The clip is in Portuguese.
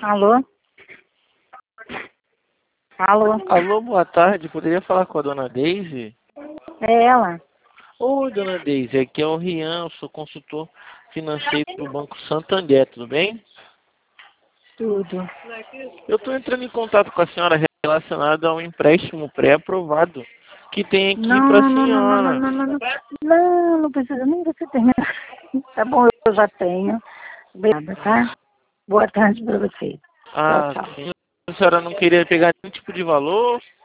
Alô? Alô? Alô, boa tarde. Poderia falar com a dona Deise? É ela? Oi, dona Deise. Aqui é o Rian, eu sou consultor financeiro do Banco Santander, tudo bem? Tudo. Eu estou entrando em contato com a senhora relacionado a um empréstimo pré-aprovado que tem aqui Não, para a não, não, não, não, não, senhora. não, não, não. Não, não precisa nem você terminar. Tá bom, eu já tenho. Obrigada, tá? Boa tarde pra você. Tchau, Ah, tchau. sim. A senhora não queria pegar nenhum tipo de valor?